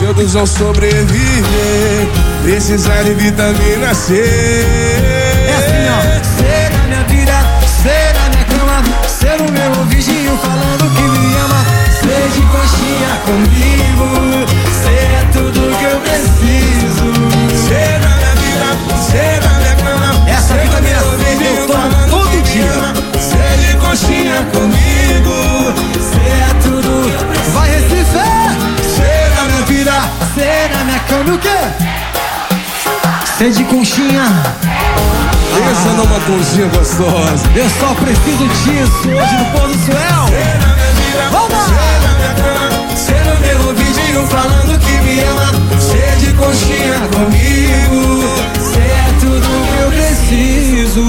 todos vão sobreviver. Precisar de vitamina C. É assim, ó. Cê na minha vida, cê na minha cama, cê no meu ouvidinho falando que me ama. Cê de coxinha comigo, cê é tudo que eu preciso. Cê na minha vida, cê na minha cama. Essa vitamina C eu tomo todo dia. Cê de coxinha comigo, cê é tudo. Vai Recife! Cê na minha vida, cê na minha cama, o quê? Cê de conchinha. Pensa numa coxinha gostosa. Eu só preciso disso hoje no Pôr do Suel. Cê na minha vida, vamos! Cê na minha cama, cê no meu ouvidinho falando que me ama. Cê de coxinha comigo, cê é tudo que eu preciso.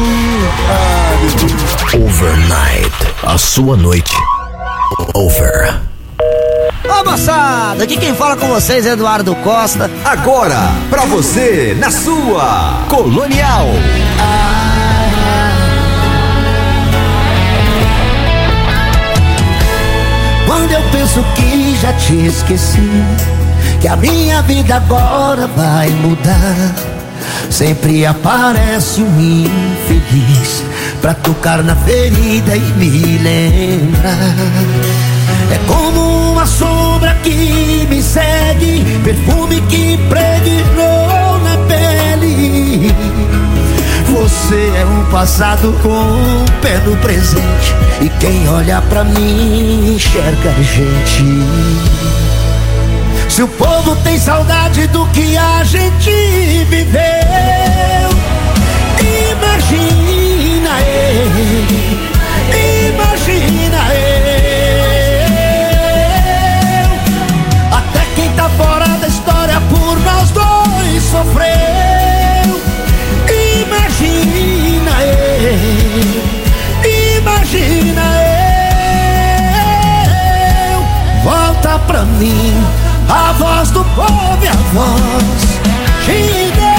Overnight, a sua noite. Over. Ô moçada, aqui quem fala com vocês é Eduardo Costa. Agora, pra você, na sua Colonial. Quando eu penso que já te esqueci, que a minha vida agora vai mudar, sempre aparece um infeliz pra tocar na ferida e me lembrar. É como uma sombra que me segue, perfume que impregnou na pele. Você é um passado com um pé no presente, e quem olha pra mim enxerga a gente. Se o povo tem saudade do que a gente viveu, imagina ele, imagina ele. Até quem tá fora da história por nós dois sofreu. Imagina ele, imagina eu. Volta pra mim a voz do povo e a voz de Deus.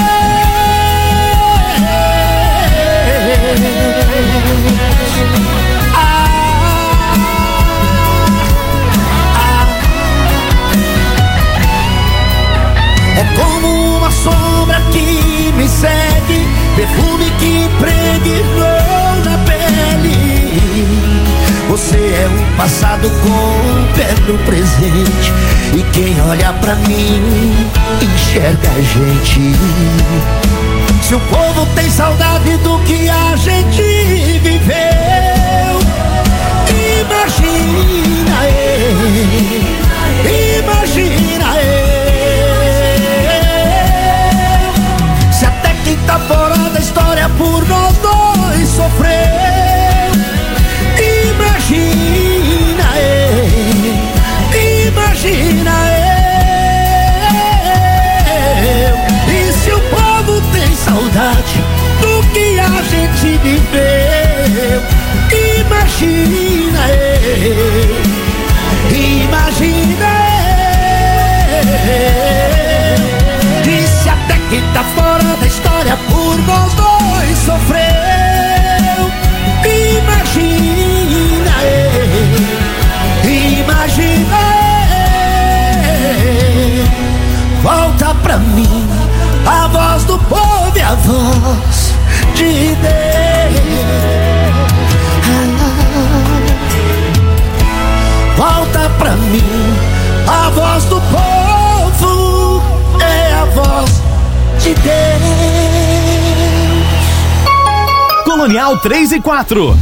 É como uma sombra que me segue, perfume que impregnou na pele. Você é um passado com um pé no presente, e quem olha pra mim enxerga a gente. Se o povo tem saudade do que a gente viveu, imagina ele, imagina ele. Se até quem tá fora da história por nós dois sofreu, imagina ele, imagina eu. E se o povo tem saudade do que a gente viveu, imagina ele, imagina eu. E se até quem tá fora da história por nós dois sofreu, imagina ele, imagina ele. Volta pra mim a voz do povo e a voz de Deus. Volta pra mim a voz do povo, é a voz de Deus. Colonial 3 e 4.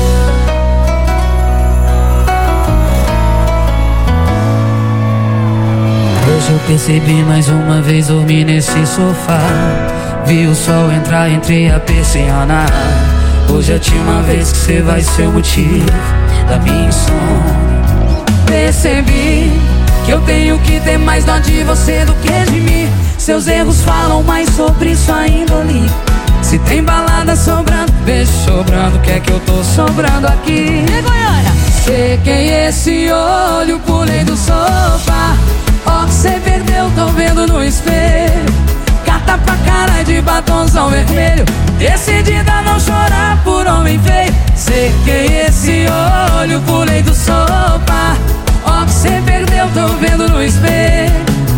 Hoje eu percebi mais uma vez, dormi nesse sofá. Vi o sol entrar entre a persiana. Hoje é a última vez que você vai ser o motivo da minha insônia. Percebi que eu tenho que ter mais dó de você do que de mim. Seus erros falam mais sobre sua índole. Se tem balada sobrando, beijo sobrando, quer que eu tô sobrando aqui? E Goiânia? Sequei esse olho, pulei do sofá. Ó que cê perdeu, tô vendo no espelho. Carta pra cara de batonzão vermelho. Decidida a não chorar por homem feio. Sequei esse olho, pulei do sofá. Ó que cê perdeu, tô vendo no espelho.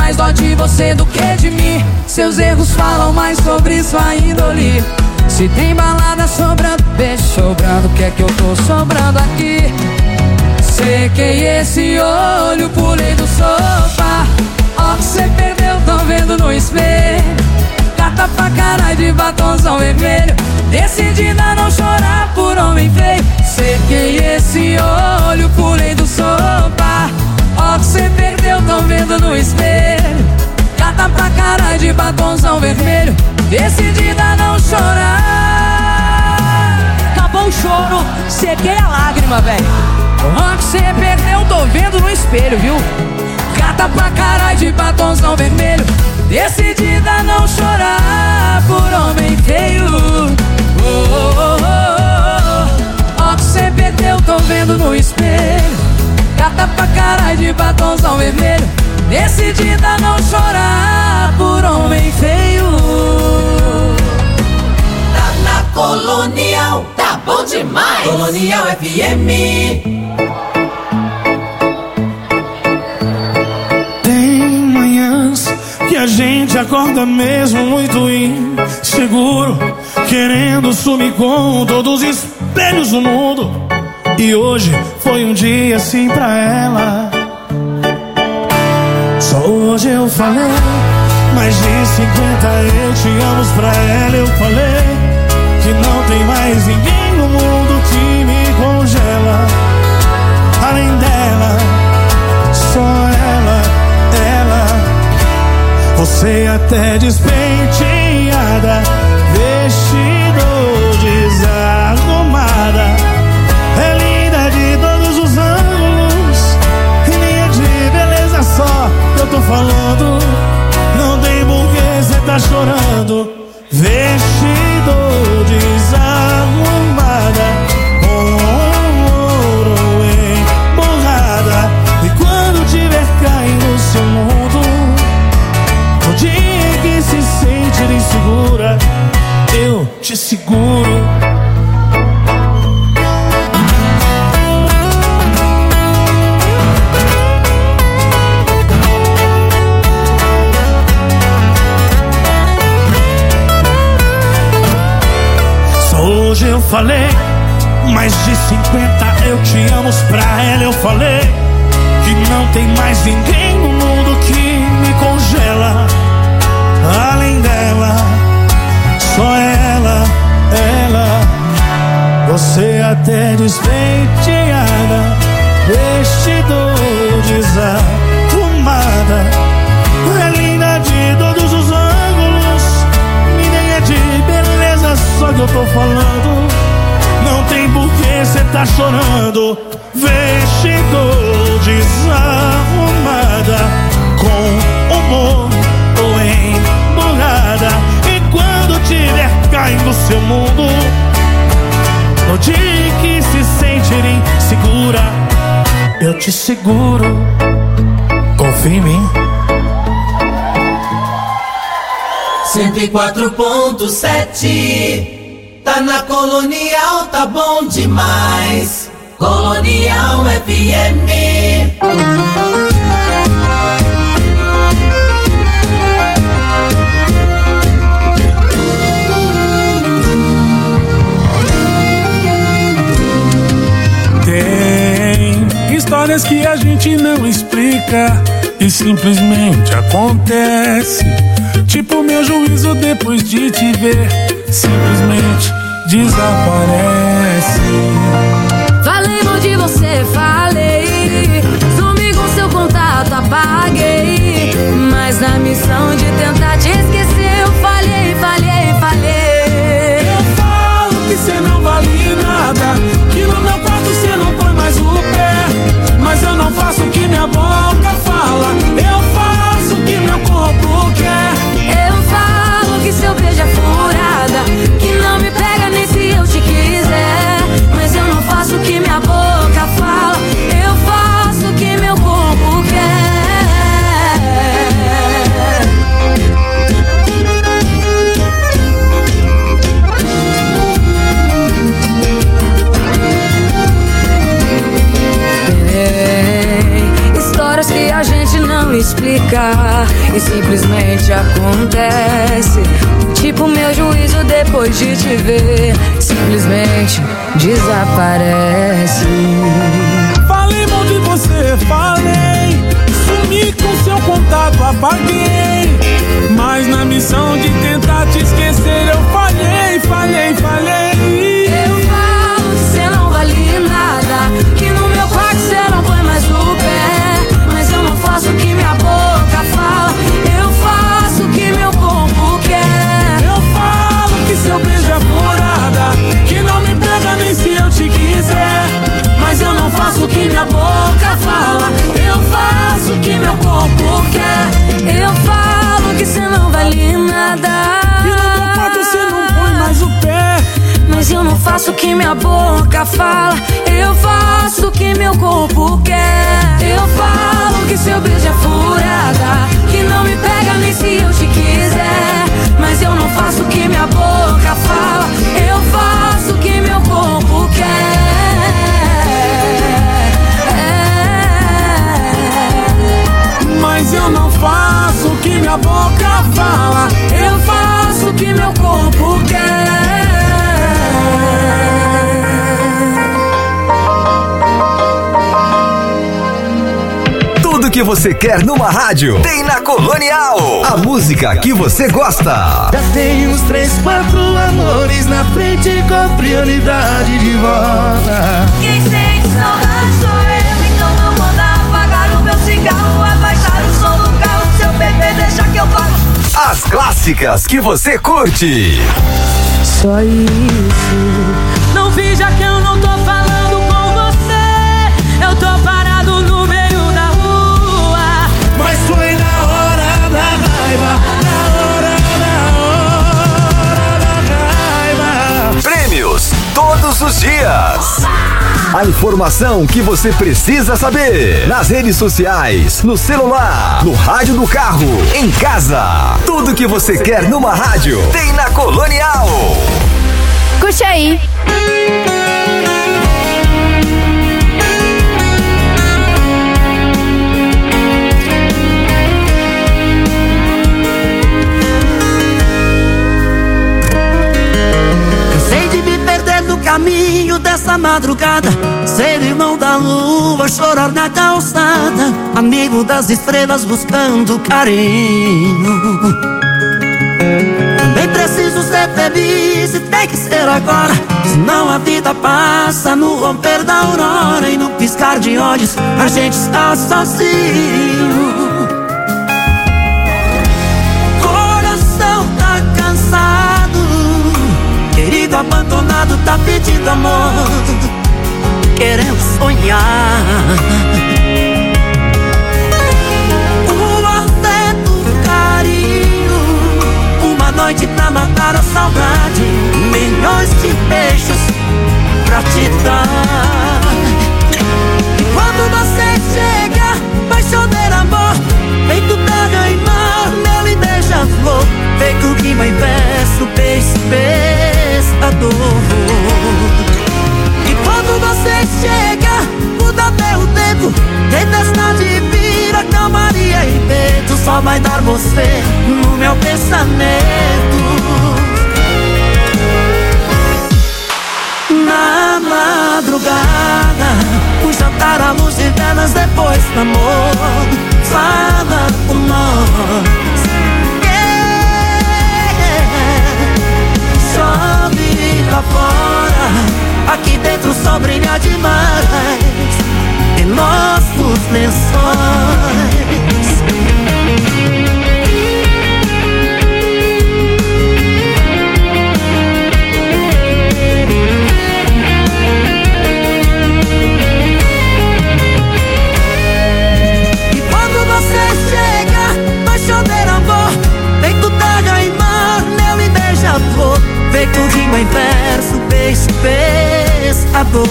mais dó de você do que de mim. Seus erros falam mais sobre sua índole. Se tem balada sobrando, beijo sobrando, que é que eu tô sobrando aqui? Sequei esse olho, pulei do sofá. Ó que cê perdeu, tô vendo no espelho. Gata pra caralho de batonzão vermelho. Decidida a não chorar por homem feio. Sequei esse olho, pulei do sofá. Ó que cê perdeu, tô vendo no espelho. Gata pra caralho de batonzão vermelho. Decidida a não chorar. Acabou o choro, sequei a lágrima, velho. Ó que cê perdeu, tô vendo no espelho, viu? Gata pra caralho de batonzão vermelho. Decidida a não chorar por homem feio. Ó que cê perdeu, tô vendo no espelho. Gata pra caralho de batonzão vermelho. Decidida a não chorar por homem feio. Tá na Colonial, tá bom demais. Colonial FM. Que a gente acorda mesmo muito inseguro, querendo sumir com todos os espelhos do mundo. E hoje foi um dia assim pra ela. Só hoje eu falei mais de 50 eu te amo pra ela. Eu falei que não tem mais ninguém no mundo que me congela. Além dela, só ela. Você até despenteada, vestido desarrumada, é linda de todos os ângulos, e nem de beleza só eu tô falando. Não tem porquê cê tá chorando. Vestido desarrumada, com ouro emborrada, e quando tiver caindo no seu mundo, no dia que se sente insegura, eu te seguro. Só hoje eu falei mais de 50 eu te amo pra ela. Eu falei que não tem mais ninguém no mundo que me congela. Além dela, só ela. Você até despenteada, vestido desarrumada, é linda de todos os ângulos, nem é de beleza só que eu tô falando. Não tem porquê cê tá chorando. Vestido desarrumada, com humor ou emburrada, e quando tiver caindo seu mundo, no dia que se sentir insegura, eu te seguro. Confia em mim. 104.7 tá na Colonial, tá bom demais. Colonial FM. Tem histórias que a gente não explica e simplesmente acontece. Tipo meu juízo depois de te ver, simplesmente desaparece. Falei mal de você, falei. Sumi com seu contato, apaguei. Mas na missão de tentar te esquecer, eu falhei. Eu falo que cê não vale nada, que no meu quarto cê não põe mais o pé. Mas eu não faço o que minha boca fala, eu faço o que meu corpo quer. Eu falo que seu beijo é furada, que não me pega nem se eu te quiser. Mas eu não faço o que minha boca fala, me explicar e simplesmente acontece. Tipo meu juízo depois de te ver, simplesmente desaparece. Falei mal de você, falei. Sumi com seu contato, apaguei. Mas na missão de tentar te esquecer eu falhei, falhei, falhei. Eu falo que cê não vale nada, que no meu quarto cê não põe mais o pé. Mas eu não faço o que minha boca fala, eu faço o que meu corpo quer. Eu falo que seu beijo é furada, que não me pega nem se eu te quiser. Mas eu não faço o que minha boca fala, eu faço o que meu corpo quer. Eu falo que cê não vale nada, que no meu quarto cê não põe mais o pé. mas eu não faço o que minha boca fala, eu faço o que meu corpo quer. Eu falo que seu beijo é furada, que não me pega nem se eu te quiser. Mas eu não faço o que minha boca fala, eu faço o que meu corpo quer. Mas eu não faço o que minha boca fala, eu faço o que meu corpo quer. Tudo que você quer numa rádio tem na Colonial. A música que você gosta. Já tem uns 3, 4 amores na frente com prioridade de volta. Quem sente saudade sou eu, então não manda apagar o meu cigarro, abaixar o som do carro, seu bebê deixa que eu pago. As clássicas que você curte. Só isso. Não finja que eu não tô falando com você, eu tô parado no meio da rua. Mas foi na hora da raiva, na hora da raiva. Prêmios todos os dias. A informação que você precisa saber. Nas redes sociais, no celular, no rádio do carro, em casa. Tudo que você quer numa rádio tem na Colonial. Curte aí. Cansei de me perder no caminho dessa madrugada, ser irmão da lua, chorar na calçada, amigo das estrelas buscando carinho. Também preciso ser feliz e tem que ser agora, senão a vida passa no romper da aurora e no piscar de olhos a gente está sozinho. Coração tá cansado, querido abandonado tá pedindo amor, querendo sonhar. O afeto, o carinho, uma noite pra matar a saudade, milhões de beijos pra te dar. E quando você chega, vai chover amor, feito terra e mar, mel e beija-flor, feito rima e verso, peixe, pescador. E quando você chega, muda até o tempo, tempestade vira calmaria e vento, só vai dar você no meu pensamento. Na madrugada, o jantar à luz de velas depois do amor, fala com nós. Chove lá fora, aqui dentro o sol brilha demais em nossos lençóis. E quando você chega, vai chover amor, feito terra e mar, mel e beija-flor, feito rima em verso, peixe, pescador.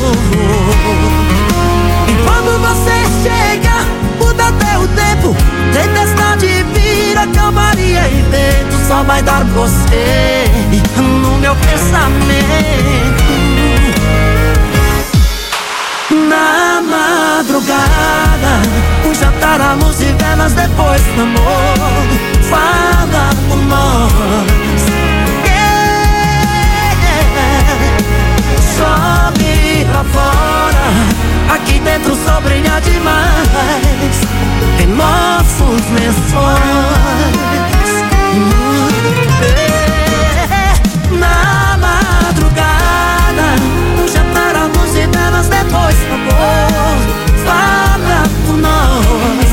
E quando você chega, muda até o tempo, tempestade vira calmaria e vento, só vai dar você no meu pensamento. Na madrugada, o jantar à luz de vela velas depois do amor. Fala por nós. Sobe lá fora, aqui dentro só brilha demais. Tem nossos lençóis. Na madrugada, um jantar à luz e velas depois do amor. Fala por nós.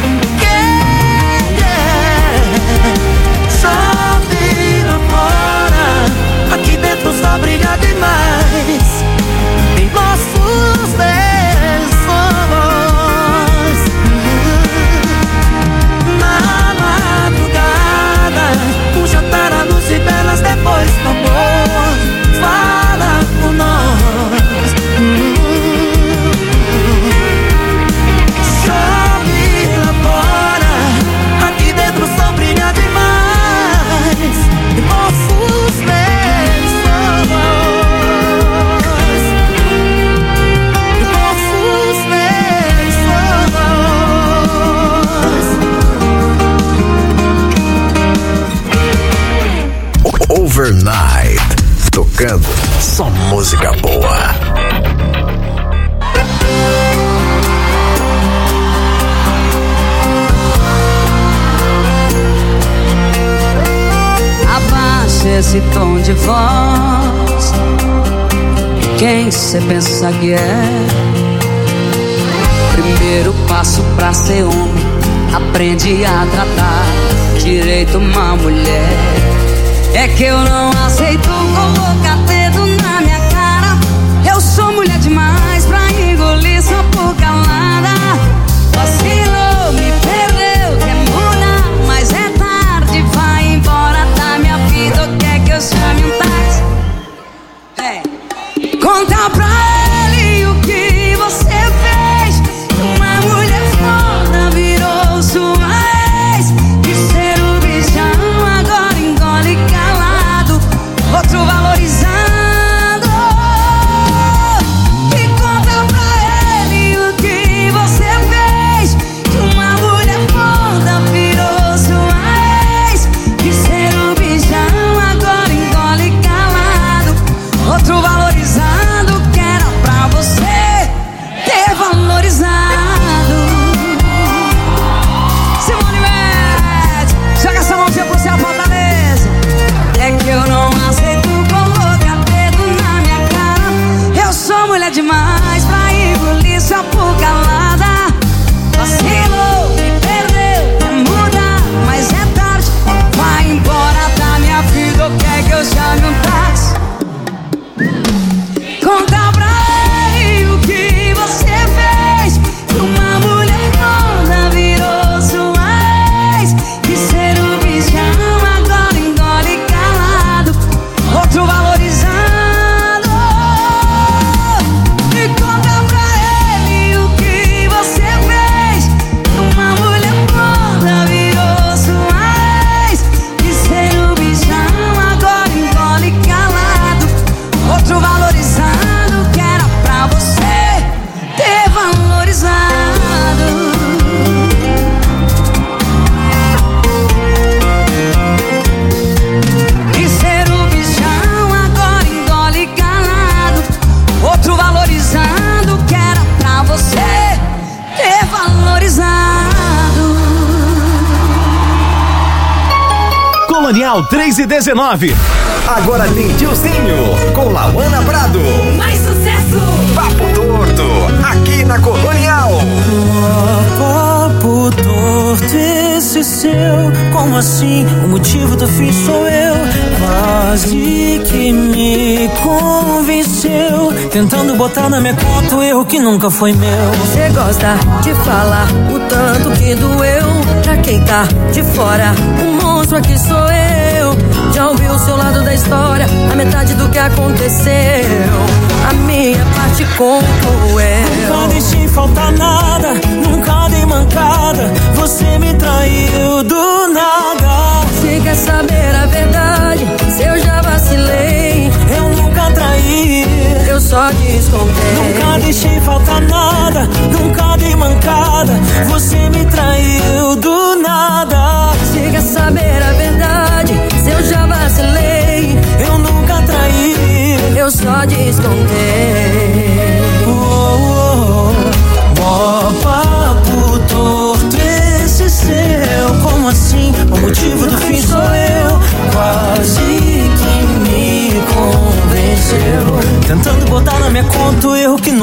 Sobe lá fora, aqui dentro só brilha demais. Tem nossos lençóis. Na madrugada, um jantar à luz e velas depois do amor. Fala por nós. Chove lá fora, aqui dentro só brilha demais. Tem nossos lençóis. Nossos lençóis. Overnight, tocando só música boa. Abaixa esse tom de voz. Quem cê pensa que é? Primeiro passo pra ser homem, aprende a tratar direito uma mulher. É que eu não aceito colocar dedo na minha cara. Eu sou mulher demais pra engolir só por calada. Vacilou, me perdeu, quer mudar, mas é tarde, vai embora da minha vida. Ou quer que eu chame um táxi? Conta pra ele o que você fez. Uma mulher foda virou sua ex. De ser o bichão agora engole calado, outro valorizando. E conta pra ele o que você fez. Uma mulher foda virou sua ex. De ser o bichão agora engole calado, outro valorizando, que era pra você ter valorizado. Simone Mendes, joga essa mãozinha pro céu, Fortaleza. É que eu não aceito colocar dedo na minha cara. Eu sou mulher demais pra engolir só por calada. Vacilou, me perdeu, quer mudar, mas é tarde, vai embora da minha vida. Ou quer que eu chame um táxi? Conta pra ele o que você fez. Uma mulher foda virou sua ex. De ser o bichão agora engole calado, outro valorizando. E conta pra ele o que você fez. Uma mulher foda virou sua ex. De ser o bichão agora engole calado, outro valorizando, que era pra você ter valorizado. De ser o bichão agora engole calado, outro valorizando, que era pra você ter valorizado. Colonial 3 e 19. Agora tem Tiozinho com Lauana Prado. Mais sucesso! Papo Torto, aqui na Colonial. Papo torto esse seu. Como assim? O motivo do fim sou eu. Quase que me convenceu, tentando botar na minha conta o erro que nunca foi meu. Você gosta de falar o tanto que doeu. Pra quem tá de fora, o monstro aqui sou eu. Já ouvi o seu lado da história, a metade do que aconteceu. A minha parte conto eu. Nunca deixei faltar nada, nunca dei mancada. Você me traiu do nada. Se quer saber a verdade, se eu já vacilei, eu nunca traí, eu só descontei. Nunca deixei faltar nada, nunca dei mancada. Você me traiu do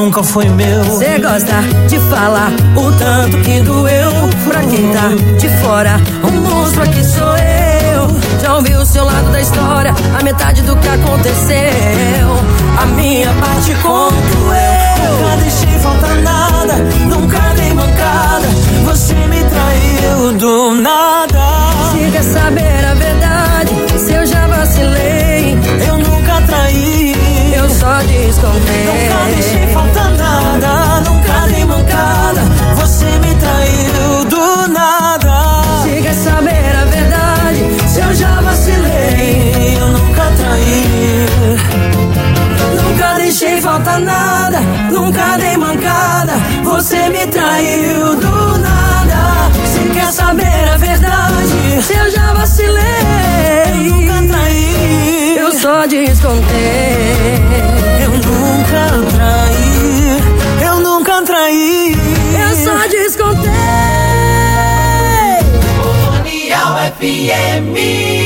nunca foi meu. Cê gosta de falar o tanto que doeu. Pra quem tá de fora, o monstro aqui sou eu. Já ouvi o seu lado da história, a metade do que aconteceu. A minha parte conto eu. Nunca deixei faltar nada, nunca dei mancada. Você me traiu do nada. Se quer saber a verdade, se eu já vacilei, eu nunca traí, eu só descontei. Nunca deixei faltar nada, nunca dei mancada. Você me traiu do nada. Se quer saber a verdade, se eu já vacilei, eu nunca traí. Nunca deixei faltar nada, nunca dei mancada. Você me traiu do nada. Se quer saber a verdade, se eu já vacilei, eu nunca traí, eu só descontei. Eu nunca traí, eu nunca traí, eu só descontei. Colonial FM.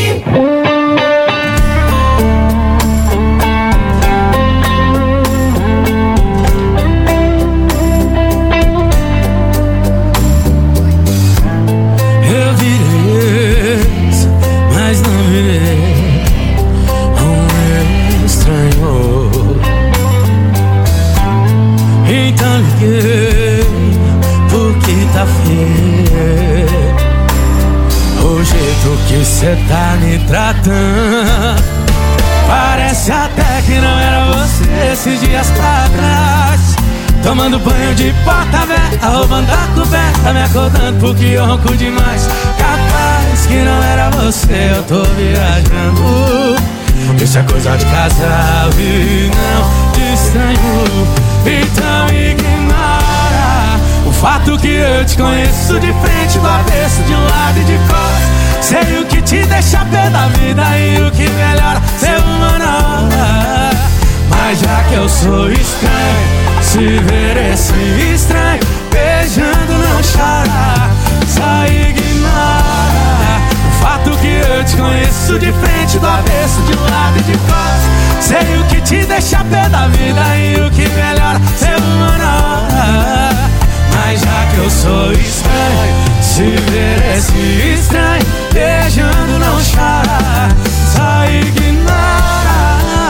O jeito que cê tá me tratando parece até que não era você esses dias pra trás. Tomando banho de porta aberta, roubando a coberta, me acordando porque eu ronco demais. Capaz que não era você, eu tô viajando. Isso é coisa de casal e não de estranho. Então ignora o fato que eu te conheço de frente, do avesso, de um lado e de costas. Sei o que te deixa pé da vida e o que melhora ser uma nova. Mas já que eu sou estranho, se ver esse estranho beijando não chora. Só ignora o fato que eu te conheço de frente, do avesso, de um lado e de costas. Sei o que te deixa pé da vida e o que melhora ser uma nova. Mas já que eu sou estranho, se ver esse estranho beijando não chora. Só ignora,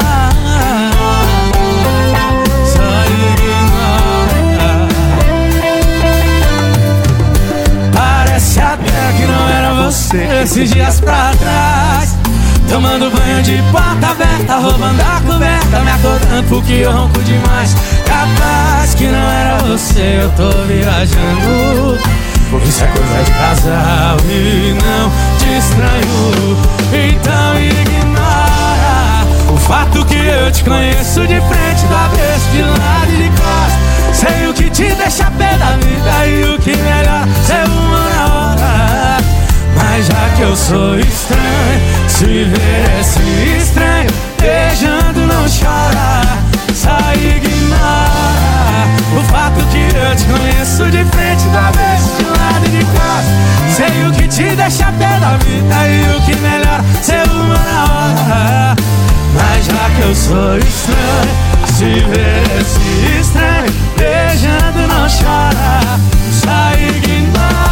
só ignora. Parece até que não era você esses dias pra trás. Tomando banho de porta aberta, roubando a coberta, me acordando porque eu ronco demais. Capaz que não era você, eu tô viajando. Isso é coisa de casal e não te estranho. Então ignora o fato que eu te conheço de frente, do avesso, de lado e de costas. Sei o que te deixa pé da vida e o que melhor ser uma hora. Mas já que eu sou estranho, se ver esse estranho beijando não chora. Só ignora o fato que eu te conheço de frente, da vez, de lado e de costas. Sei o que te deixa pé da vida e o que melhor ser uma na hora. Mas já que eu sou estranho, se ver esse estranho beijando não chora. Só ignora.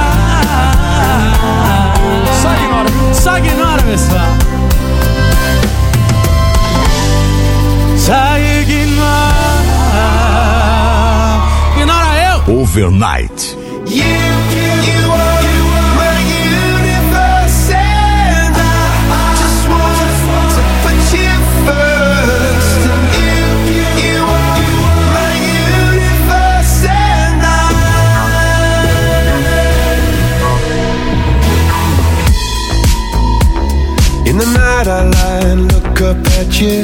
Só ignora, pessoal. Só ignora. Ignora eu. Overnight. You are my universe and I just want to put you first. You are my universe and In the night I lie and look up at you.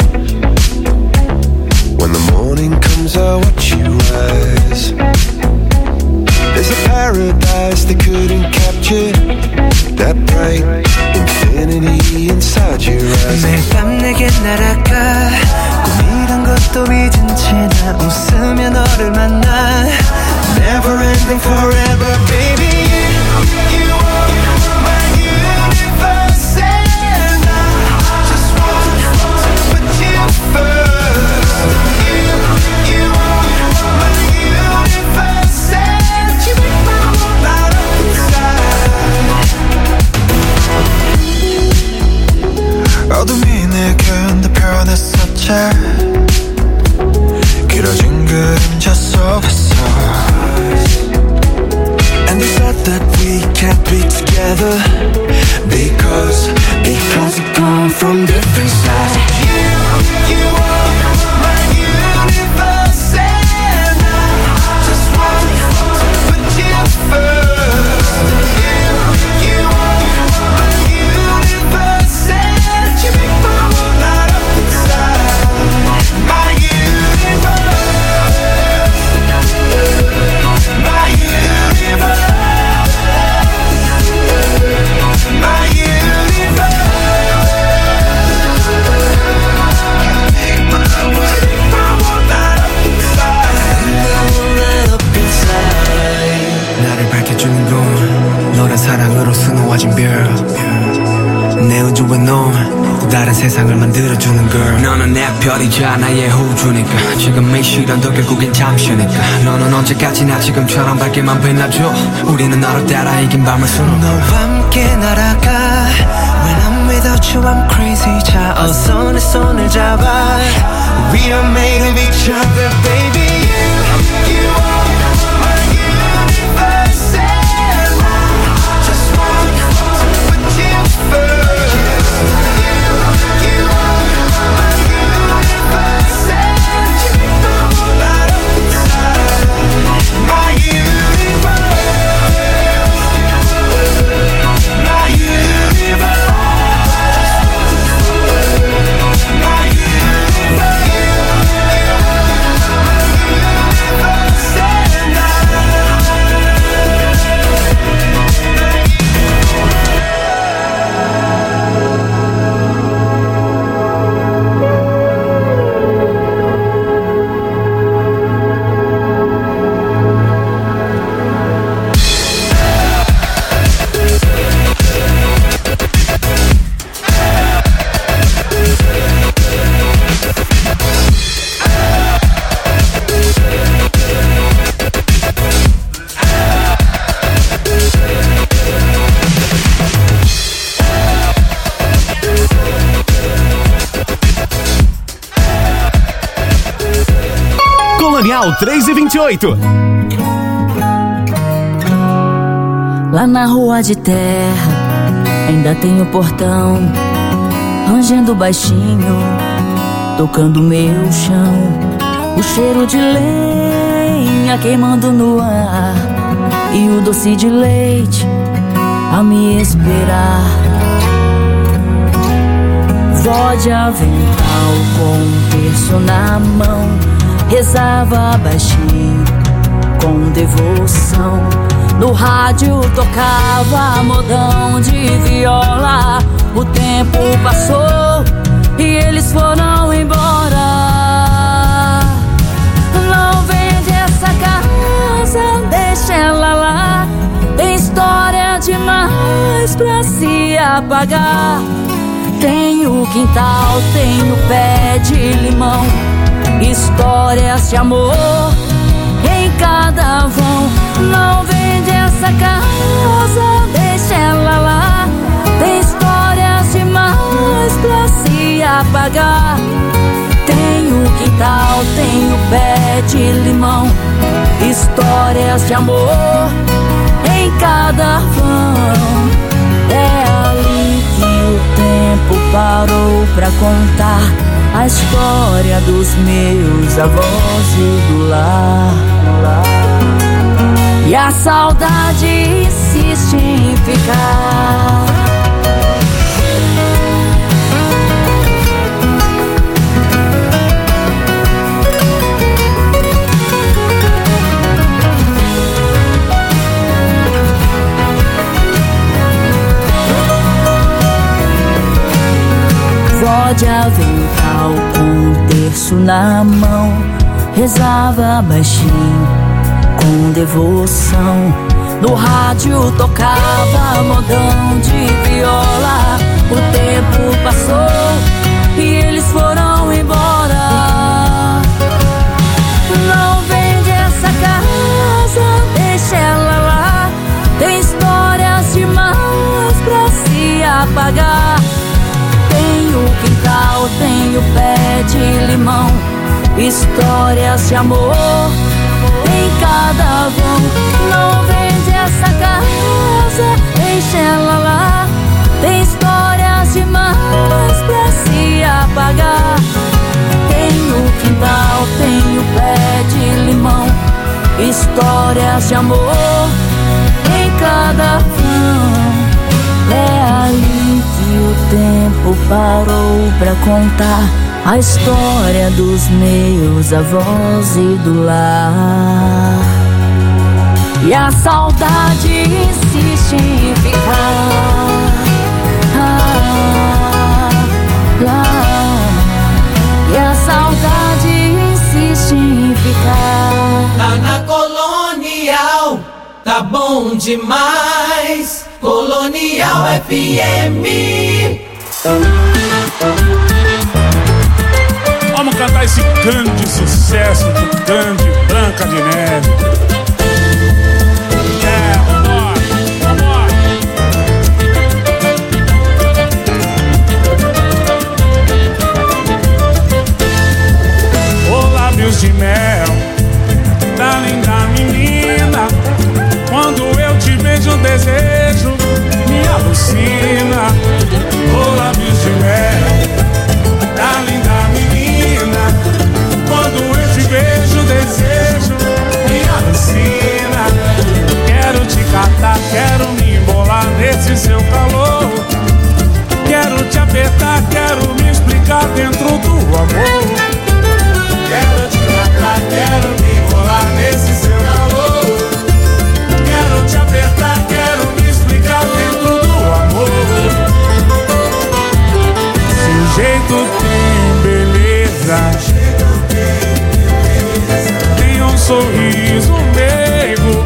When the morning comes I watch you rise. There's a paradise they couldn't capture. That bright infinity inside your eyes. 매일 밤 내게 날아가 꿈이란 것도 잊은 채 나 웃으며 너를 만나. Never ending forever baby. You are my universe and I just want to put you first. You are together. Because we come from different sides. You are my universe, and I just want to put you first. You are my universe, and you make my world light up inside. My universe, my universe, my universe. 나를 밝혀주는 건 너란 사랑으로 수놓아진 별. 내 우주와 넌 또 다른 세상을 만들어주는 girl. 너는 내 별이자 나의 호주니까 지금의 시련도 결국엔 잠시니까. 너는 언제까지나 지금처럼 밝게만 빛나줘. 우리는 너를 따라 이긴 밤을 수놓. 너와 함께 날아가. When I'm without you I'm crazy. 자 어서 내 손을 잡아. We are made of each other baby. You are my universe, and I just want to put you first. You are my universe, and you make the world light up inside. My universe, my universe, my universe. Colonial 3:28. Lá na rua de terra ainda tem o portão rangendo baixinho, tocando meu chão. O cheiro de lenha queimando no ar e o doce de leite a me esperar. Vó de avental com terço na mão, rezava baixinho com devoção. No rádio tocava modão de viola. O tempo passou e eles foram embora. Não vende essa casa, deixa ela lá. Tem história demais pra se apagar. Tem o quintal, tem o pé de limão, histórias de amor em cada vão. Não vende essa casa, deixa ela lá. Tem histórias demais pra se apagar. Tem o quintal, tem o pé de limão, histórias de amor em cada vão. É ali que o tempo parou pra contar a história dos meus avós e do lar. E a saudade insiste em ficar. Vó de avental com um terço na mão, rezava baixinho com devoção. No rádio tocava modão de viola. O tempo passou e eles foram embora. Não vende essa casa, deixa ela lá. Tem histórias demais pra se apagar. Tem o quintal, tem o pé de limão, histórias de amor em cada vão. Não vende essa casa, deixa ela existe amor em cada vão. É ali que o tempo parou pra contar a história dos meus avós e do lar. E a saudade insiste em ficar e a saudade insiste em ficar. Tá na Colonial, tá bom demais. Colonial FM. Vamos cantar esse grande sucesso de grande Branca de Neve. De mel da linda menina, quando eu te vejo o desejo me alucina. Oh, lábios de mel da linda menina, quando eu te vejo o desejo me alucina. Quero te catar, quero me embolar nesse seu calor. Quero te apertar, quero me explicar dentro do amor. Quero te matar, quero me enrolar nesse seu calor. Quero te apertar, quero me explicar dentro do amor. Seu jeito tem beleza, tem um sorriso meigo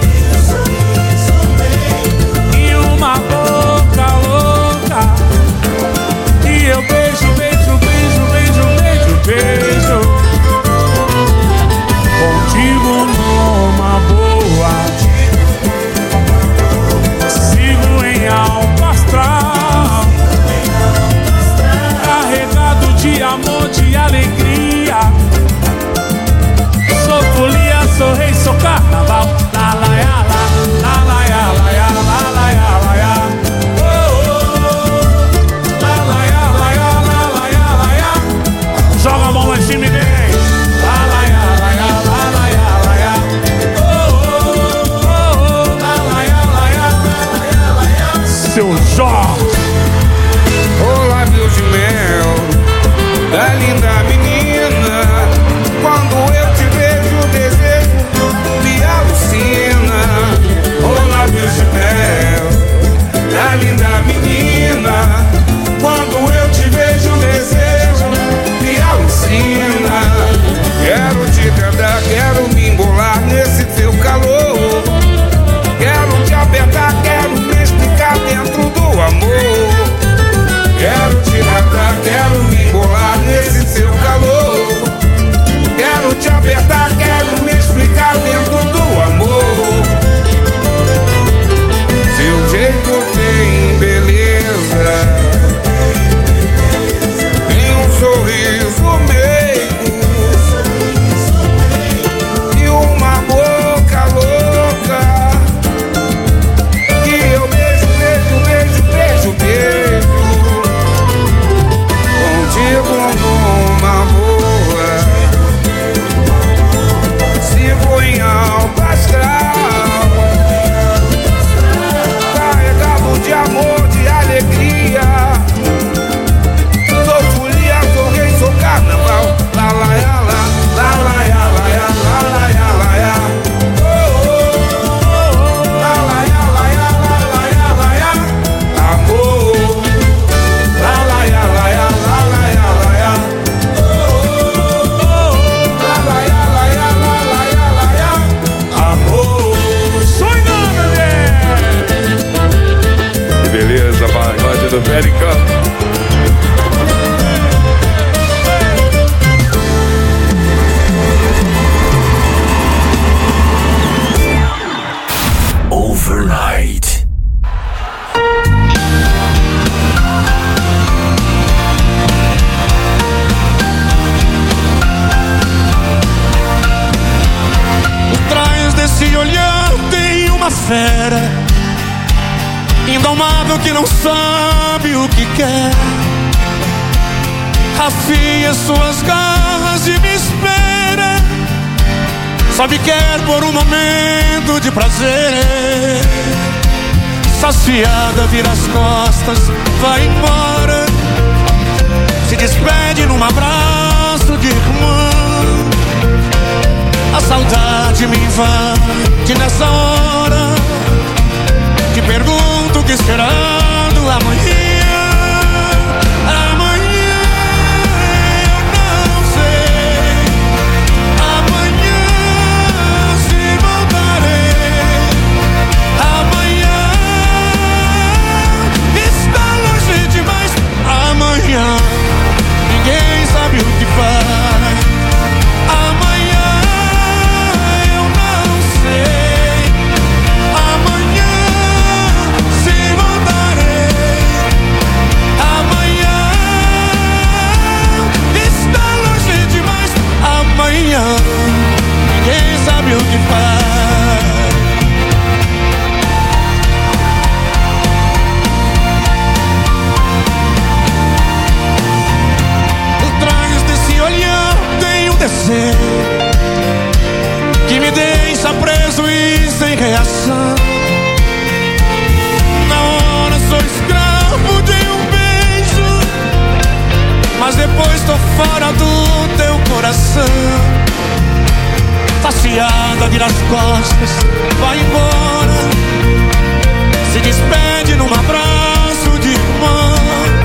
e uma boca louca. E eu beijo, beijo, beijo, beijo, beijo, beijo. Contigo numa boa, sigo em alto astral, carregado de amor, de alegria. Sou folia, sou rei, sou carnaval. La la ya la, la la ya la ya, la la ya la ya. Oh oh, la la ya la ya, la la ya la ya. Joga a mão lá em cima e vem. Seu Jorge. Oh, lábios de mel da linda menina, quando eu te vejo o desejo me alucina. Oh, lábios de mel da linda menina, quando eu te vejo o desejo me alucina. Quero te cantar, quero me embolar nesse teu calor. Quero te apertar, quero me explicar dentro do amor. Quero te matar, quero me embolar nesse seu calor. Quero te apertar, quero me explicar dentro do amor. Seu jeito tem beleza, tem um sorriso meigo e uma boca louca. Contigo numa boa, sigo em alto astral, carregado de amor, de alegria. Sou folia, sou rei, sou carnaval. La la ya la, la la ya la ya, la la ya la ya. Oh oh oh, la la ya la ya, la la ya la ya. Amor, la la ya la ya, la la ya la ya. Oh oh oh, la la ya la ya, la la ya la ya. Amor, sonho, bebê. Que beleza, pagode do América. Overnight. Por trás desse olhar tem uma fera indomável que não sabe o que quer. Afia suas garras e me espera só me quer por um momento de prazer. Saciada, vira as costas, vai embora, se despede num abraço de irmã. A saudade me invade nessa hora, te pergunto o que esperando amanhã. Amanhã eu não sei, amanhã se voltarei. Amanhã está longe demais. Amanhã ninguém sabe o que faz. Amanhã eu não sei, amanhã se voltarei. Amanhã está longe demais. Amanhã ninguém sabe o que faz. Que me deixa preso e sem reação. Na hora sou escravo de um beijo, mas depois tô fora do teu coração. Saciada, vira as costas, vai embora, se despede num abraço de irmã.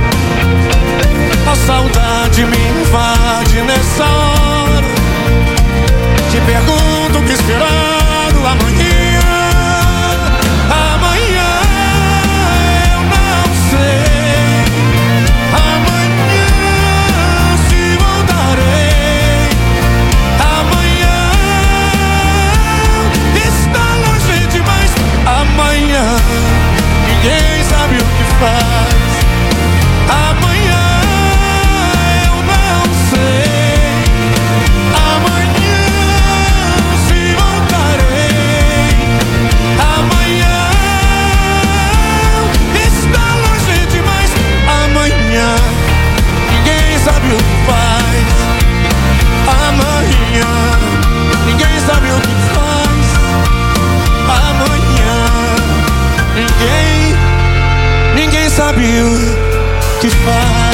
A saudade me invade nessa hora, te pergunto o que esperando amanhã. Amanhã eu não sei, amanhã se voltarei. Amanhã está longe demais. Amanhã ninguém sabe o que faz. Amanhã eu não sei, amanhã se voltarei. Amanhã está longe demais. Amanhã ninguém sabe o que faz. Amanhã ninguém sabe o que faz. Amanhã ninguém sabe o que faz.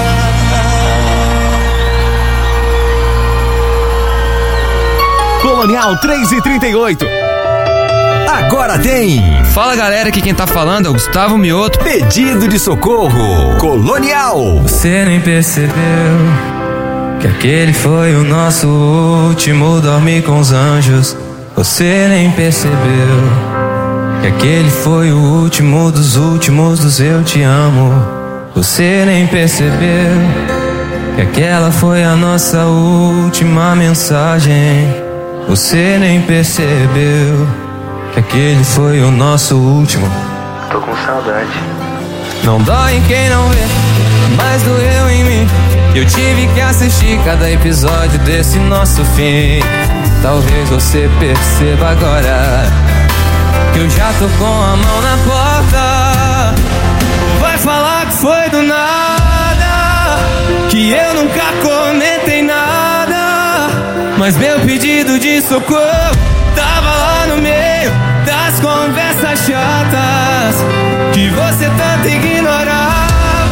Colonial 3:38. Agora tem. Fala galera, aqui quem tá falando é o Gustavo Mioto. Pedido de socorro. Colonial. Você nem percebeu que aquele foi o nosso último dormir com os anjos. Você nem percebeu que aquele foi o último dos eu te amo. Você nem percebeu que aquela foi a nossa última mensagem. Você nem percebeu que aquele foi o nosso último. Tô com saudade. Não dói em quem não vê, mas doeu em mim. Eu tive que assistir cada episódio desse nosso fim. Talvez você perceba agora que eu já tô com a mão na porta. Vai falar que foi do nada, que eu nunca comentei nada, mas meu pedido de socorro tava lá no meio das conversas chatas que você tanto ignorava.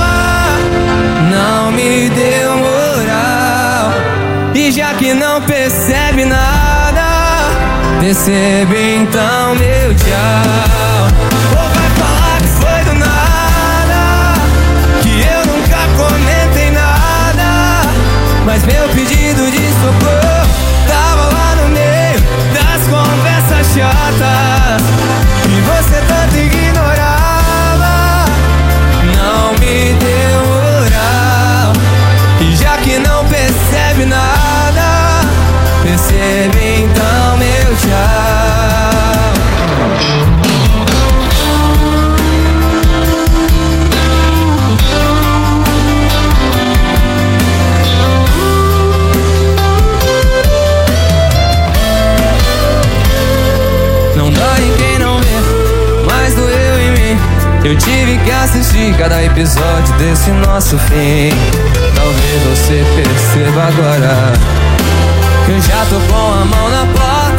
Não me deu moral, e já que não percebe nada, percebe então meu tchau. Ou vai falar que foi do nada, que eu nunca comentei nada, mas meu pedido de socorro tava lá no meio das conversas chatas que você tanto ignorava. Não me deu moral, e já que não percebe nada, percebe então meu tchau. Não dói em quem não vê, mas doeu em mim. Eu tive que assistir cada episódio desse nosso fim. Talvez você perceba agora que eu já tô com a mão na porta.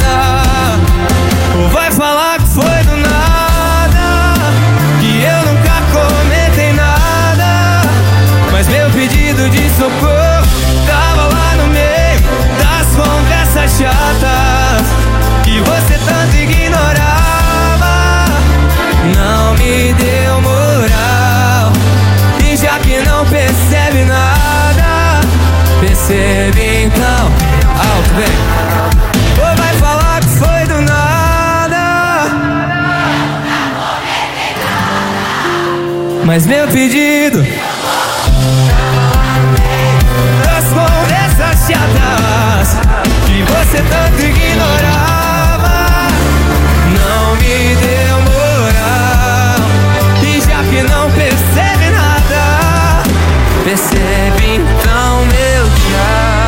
Ou vai falar que foi do nada, que eu nunca comentei nada, mas meu pedido de socorro tava lá no meio das conversas chatas que você tanto ignorava. Não me deu moral, e já que não percebe nada, percebe então. Alto, vem. Ou vai falar que foi do nada, mas meu pedido das conversas chatas que você tanto ignorava, não me deu moral, e já que não percebe nada, percebe então meu tchau.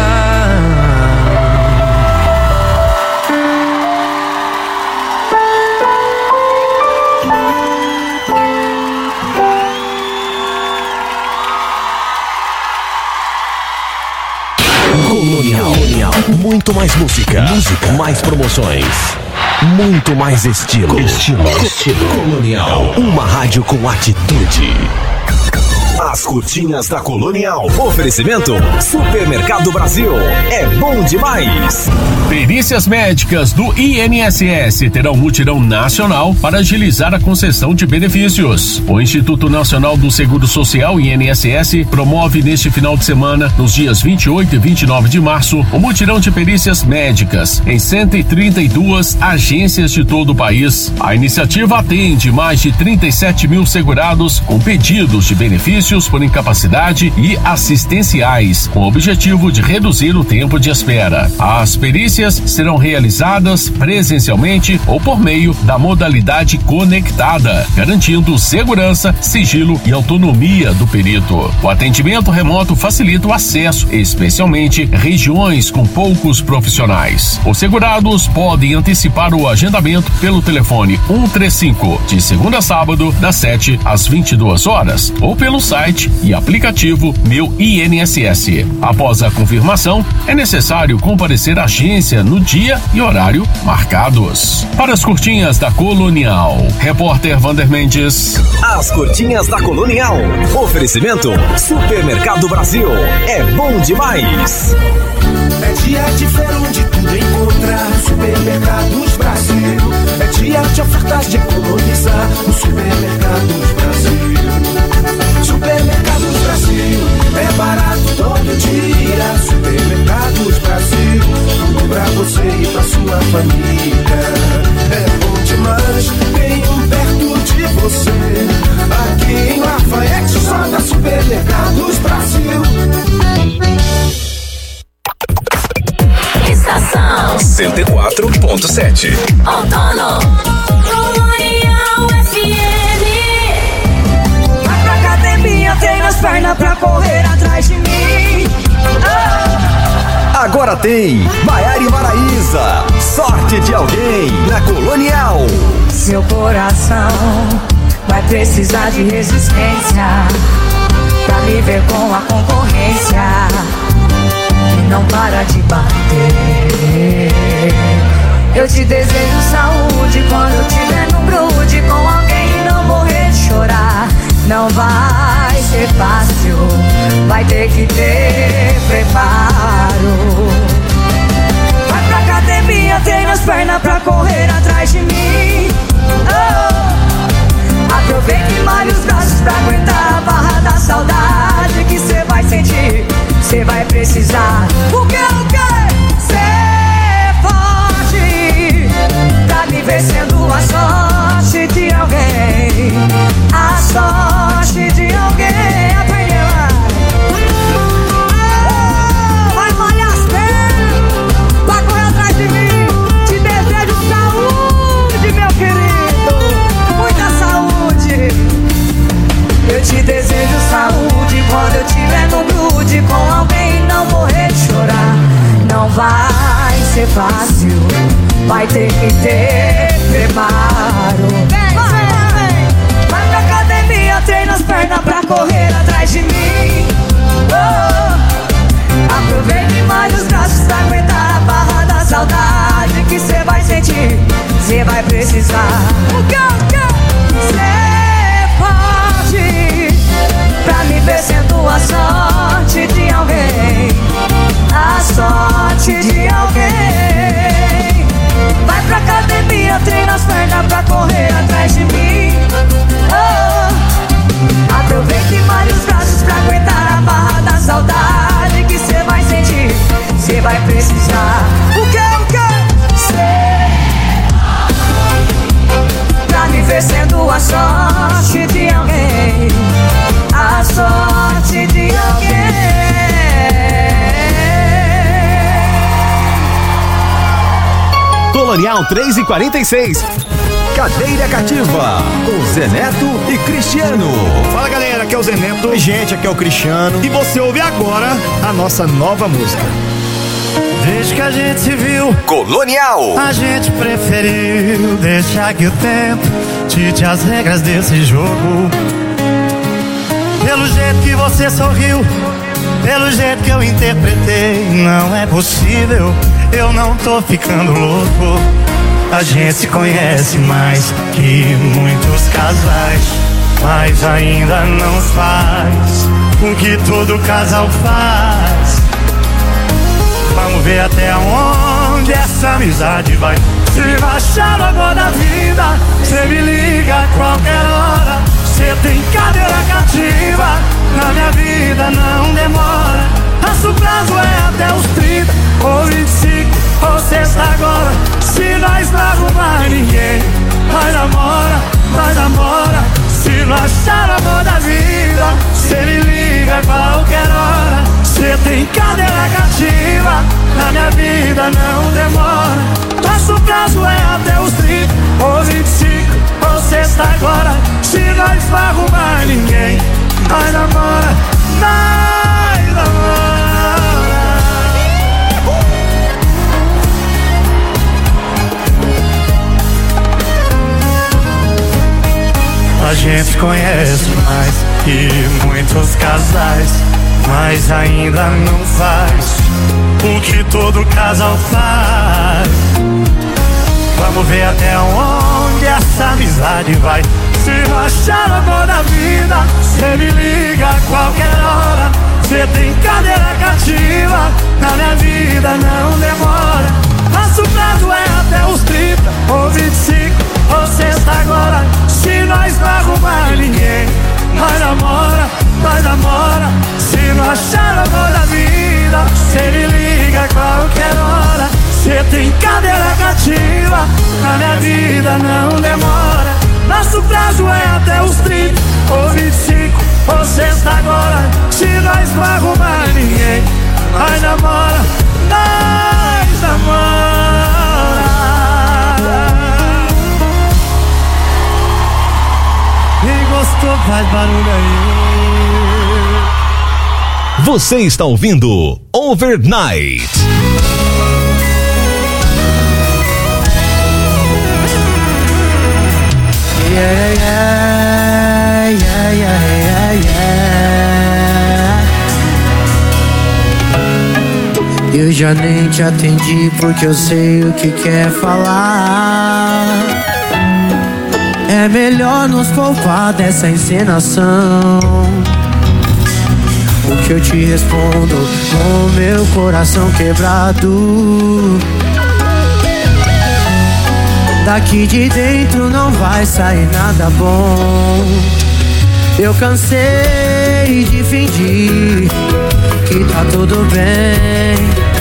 Colonial. Muito mais música. Mais promoções. Muito mais estilo. Colonial. Uma rádio com atitude. As curtinhas da Colonial. Oferecimento Supermercado Brasil. É bom demais. Perícias médicas do INSS terão mutirão nacional para agilizar a concessão de benefícios. O Instituto Nacional do Seguro Social, INSS, promove neste final de semana, nos dias 28 e 29 de março, o mutirão de perícias médicas em 132 agências de todo o país. A iniciativa atende mais de 37 mil segurados com pedidos de benefícios por incapacidade e assistenciais, com o objetivo de reduzir o tempo de espera. As perícias serão realizadas presencialmente ou por meio da modalidade conectada, garantindo segurança, sigilo e autonomia do perito. O atendimento remoto facilita o acesso, especialmente em regiões com poucos profissionais. Os segurados podem antecipar o agendamento pelo telefone 135, de segunda a sábado, das 7 às 22 horas, ou pelo site e aplicativo Meu INSS. Após a confirmação, é necessário comparecer à agência no dia e horário marcados. Para as curtinhas da Colonial, repórter Vander Mendes. As curtinhas da Colonial. Oferecimento Supermercado Brasil. É bom demais. É dia de feira onde tudo encontra. Supermercados Brasil. É dia de ofertas de economizar. No Supermercados Brasil. Supermercados Brasil, é barato todo dia. Supermercados Brasil, tudo pra você e pra sua família. É bom demais, tem um perto de você. Aqui em Lafayette, só da Supermercados Brasil. Estação 104.7. Outono. Tem as pernas pra correr atrás de mim. Agora tem Maiara e Maraísa, Sorte de Alguém, na Colonial. Seu coração vai precisar de resistência pra viver com a concorrência e não para de bater. Eu te desejo saúde quando tiver no grude com alguém e não morrer de chorar. Não vai ser fácil, vai ter que ter preparo. Vai pra academia, treina as pernas pra correr atrás de mim. Oh. Aproveite e malhe os braços pra aguentar a barra da saudade que cê vai sentir, cê vai precisar. O que eu quero? Ser forte pra viver sendo a sorte de alguém. A sorte de alguém. Apanha lá. Vai malhar as pernas, vai correr atrás de mim. Te desejo saúde, meu querido, muita saúde. Eu te desejo saúde quando eu tiver no grude com alguém e não morrer de chorar. Não vai ser fácil, vai ter que ter preparo. Vai pra academia, treina as pernas pra correr atrás de mim. Oh. Aproveite e malhe os braços pra aguentar a barra da saudade que cê vai sentir, cê vai O que? Cê pode pra me ver sendo a sorte de alguém, a sorte de alguém. Vai pra academia, treina as pernas pra correr atrás de mim. Oh, aproveite vários braços pra aguentar a barra da saudade que cê vai sentir, cê vai precisar. O que? Pra me ver sendo a sorte de alguém, a sorte de alguém. Colonial 3:46. Cadeira Cativa, com Zé Neto e Cristiano. Fala galera, aqui é o Zé Neto. Oi gente, aqui é o Cristiano. E você ouve agora a nossa nova música. Desde que a gente se viu, Colonial, a gente preferiu deixar que o tempo dite as regras desse jogo. Pelo jeito que você sorriu, pelo jeito que eu interpretei, não é possível, eu não tô ficando louco. A gente se conhece mais que muitos casais, mas ainda não faz o que todo casal faz. Vamos ver até onde essa amizade vai. Se achar o amor da vida, cê me liga a qualquer hora. Cê tem cadeira cativa, na minha vida não demora. Nosso prazo é até os 30 ou 25 ou sexta agora. Se nós não arrumar ninguém, nós namora. Se não achar o amor da vida, cê me liga a qualquer hora. Cê tem cadeira cativa, na minha vida não demora. Nosso prazo é até os 30 ou 25 ou sexta agora. Se nós não arrumar ninguém, nós namora. A gente conhece mais que muitos casais, mas ainda não faz o que todo casal faz. Vamos ver até onde essa amizade vai. Se não achar o amor da vida, cê me liga a qualquer hora. Cê tem cadeira cativa, na minha vida não demora. Nosso prazo é até os 30 ou 25 ou sexta agora. Se nós não arrumar ninguém, nós namora. Se não achar o amor da vida, cê me liga a qualquer hora. Cê tem cadeira cativa, na minha vida não demora. Nosso prazo é até os 30 ou 25 ou sexta agora. Se nós não arrumar ninguém, nós namora. Quem gostou faz barulho aí. Você está ouvindo Overnight. Eu já nem te atendi porque eu sei o que quer falar. É melhor nos poupar dessa encenação. O que eu te respondo com meu coração quebrado. Daqui de dentro não vai sair nada bom. Eu cansei de fingir que tá tudo bem.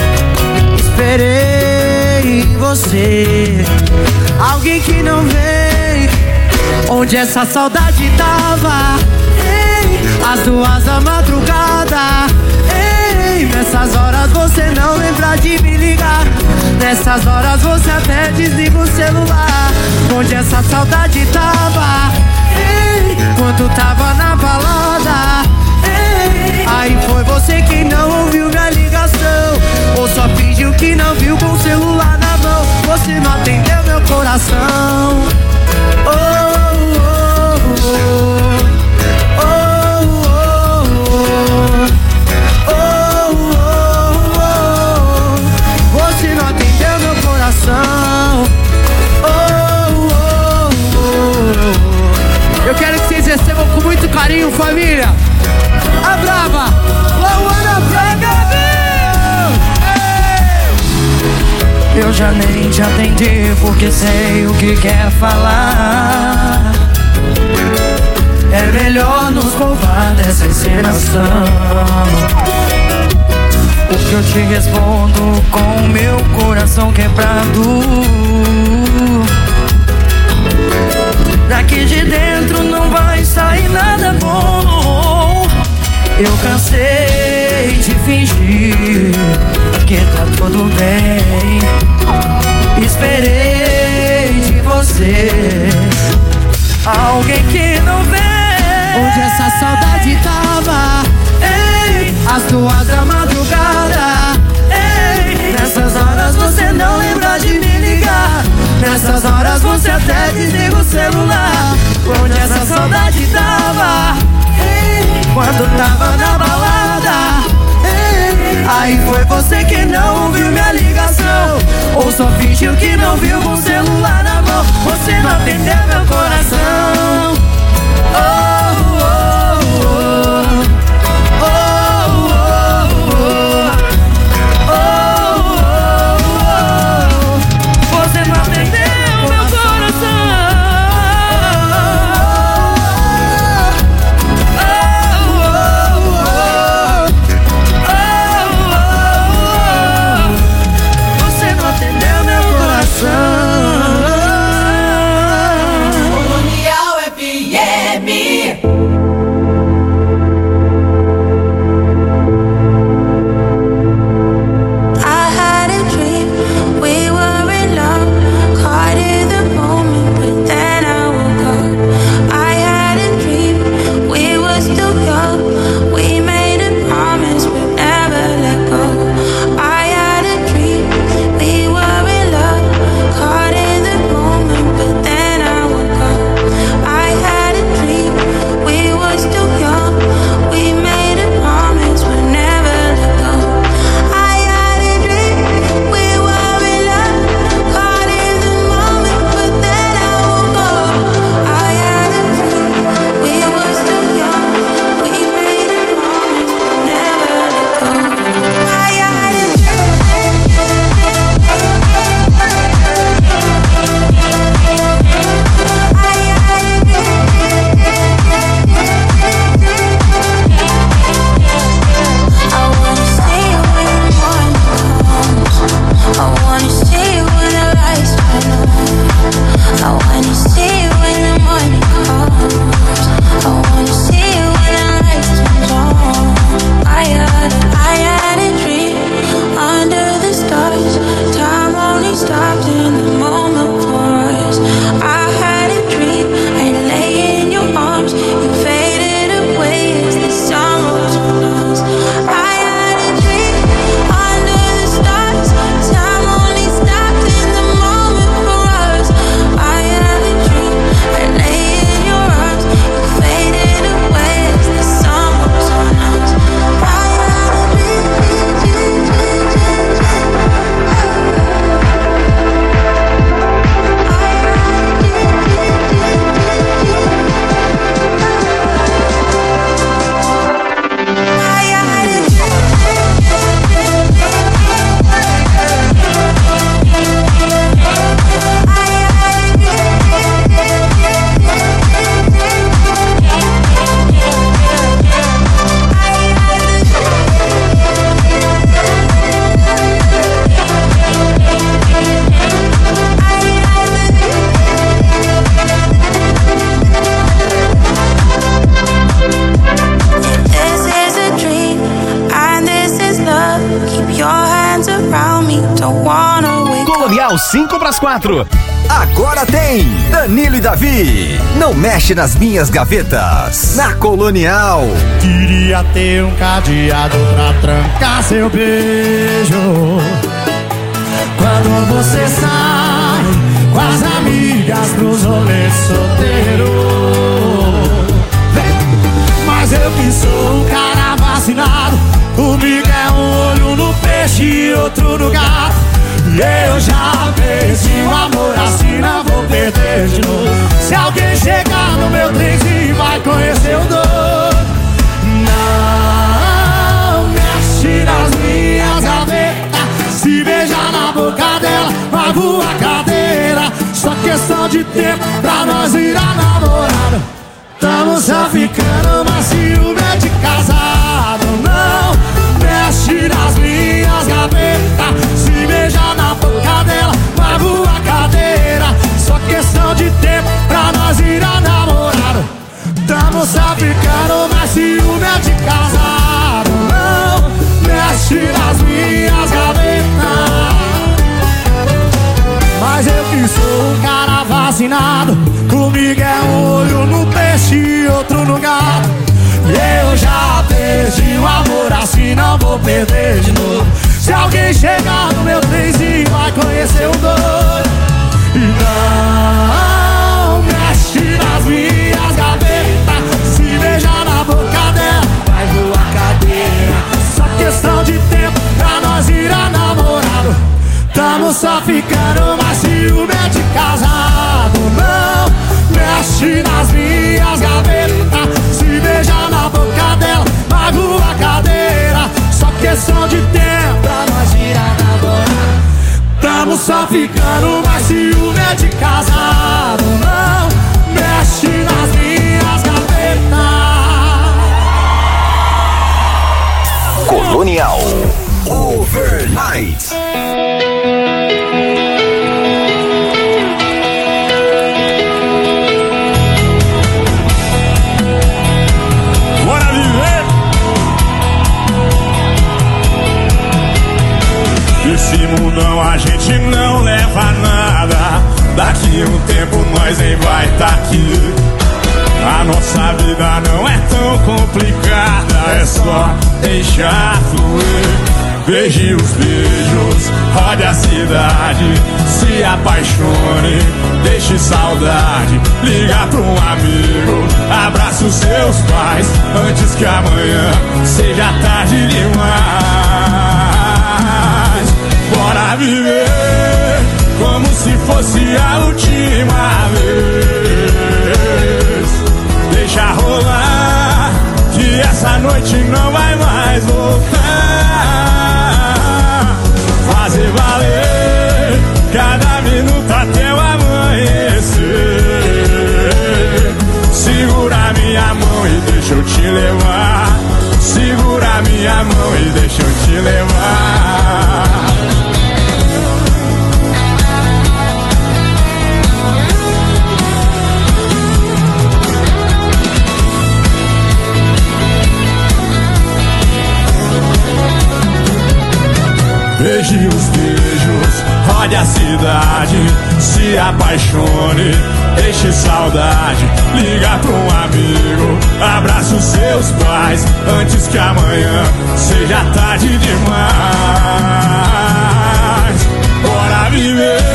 Esperei em você alguém que não vem. Onde essa saudade tava? Ei, às 2 da madrugada. Ei, nessas horas você não lembra de me ligar. Nessas horas você até desliga o celular. Onde essa saudade tava? Ei, quando tava na balada. Ei, aí foi você que não ouviu minha ligação, ou só fingiu que não viu com o celular na mão. Você não atendeu meu coração. Oh, oh, oh. Você não atendeu meu coração. Oh, oh, carinho, família. A brava, Lauana Braga. Eu já nem te atendi porque sei o que quer falar. É melhor nos poupar dessa encenação. O que eu te respondo com meu coração quebrado. Daqui de dentro não vai sair nada bom. Eu cansei de fingir que tá tudo bem. Esperei de você alguém que não vem. Onde essa saudade tava? Ei, às 2 da madrugada. Ei, nessas horas você não lembra de me ligar. Nessas horas você até desliga o celular. Onde essa saudade tava? Ei, quando tava na balada. Ei, aí foi você que não ouviu minha ligação. Ou só fingiu que não viu com o celular na mão. Você não atendeu meu coração. Oh, oh, oh. Oh, oh, oh. Oh, oh, oh. Você não atendeu meu coração. Oh, oh, oh. Oh, oh, oh. Você não atendeu meu coração. Colonial FM. I had a dream, we were in love, caught in the moment, but then I woke up. I had a dream, we were still young, we made a promise, we'd never let go. I had a dream, we were in love, caught in the moment, but then I woke up. I had a dream, we were still young, we made a promise, we'd never let go. I had a dream, we were in love, caught in the moment, but then I woke up. I had a dream, we were still young, we made a promise, never let go. I had a I wanna see you when the morning comes. I wanna see you when the lights turn on. I wanna see you when the morning comes. I wanna see you when the lights turn on. I had a dream under the stars. Time only stopped in the moment for us. I had a dream, I lay in your arms. You faded away as the sun rose on us. I had a dream under the stars. Time only stopped in the moment for us. I had a dream, I lay in your arms. You faded away as the sun rose on us. I had a dream. This is a dream, and this is love. Keep your hands around me, don't wanna wake up. Colonial 5/4. Agora tem Danilo e Davi. Não mexe nas minhas gavetas. Na Colonial. Queria ter um cadeado pra trancar seu beijo. Quando você sai com as amigas pros rolês solteiro. Mas eu que sou um cara vacinado. Comigo é um olho no peixe e outro no gato. E eu já perdi o amor assim, não vou perder de novo. Se alguém chegar no meu trenzinho vai conhecer o dono. de tempo pra nós virar namorado. Tamo só ficando, mas ciúme é de casado. Não mexe nas minhas gavetas, se beijar na boca dela, mago a cadeira. Só questão de tempo pra nós virar namorado. Tamo só ficando, mas ciúme é de casado. Não mexe nas minhas gavetas. Mas eu que sou um cara vacinado, comigo é um olho no peixe e outro no gato. Eu já perdi o amor, assim não vou perder de novo. Se alguém chegar no meu trenzinho, vai conhecer o doido. E não mexe nas minhas gavetas, se beijar na boca dela, vai voar cadeira. Só questão de tempo pra nós virar namorado. Tamo só ficando, mas ciúme é de casado. Não mexe nas minhas gavetas, se beijar na boca dela, mago a cadeira. Só questão de tempo pra nós virar namorado. Tamo só ficando, mas ciúme é de casado. Não mexe nas minhas gavetas. Colonial Overnight. Esse mundão a gente não leva nada. Daqui um tempo nós nem vai tá aqui. A nossa vida não é tão complicada, é só deixar fluir. Beije os beijos, rode a cidade, se apaixone, deixe saudade. Liga pra um amigo, abraça os seus pais, antes que amanhã seja tarde demais. Bora viver como se fosse a última vez. Deixa rolar, que essa noite não vai mais voltar. Fazer valer cada minuto até o amanhecer. Segura minha mão e deixa eu te levar. Segura minha mão e deixa eu te levar. Beije os beijos, rode a cidade, se apaixone, deixe saudade. Liga pra um amigo, abraça os seus pais, antes que amanhã seja tarde demais. Bora viver